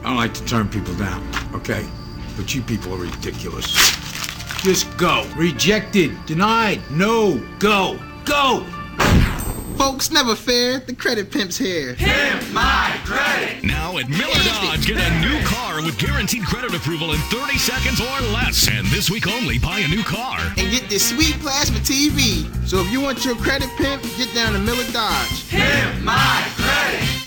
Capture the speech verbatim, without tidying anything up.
I don't like to turn people down, okay? But you people are ridiculous. Just go. Rejected. Denied. No. Go. Go! Folks, never fear. The Credit Pimp's here. Pimp my credit! Now at Miller Dodge, get a new car with guaranteed credit approval in thirty seconds or less. And this week only, buy a new car And get this sweet plasma T V. So if you want your credit pimp, get down to Miller Dodge. Pimp my credit!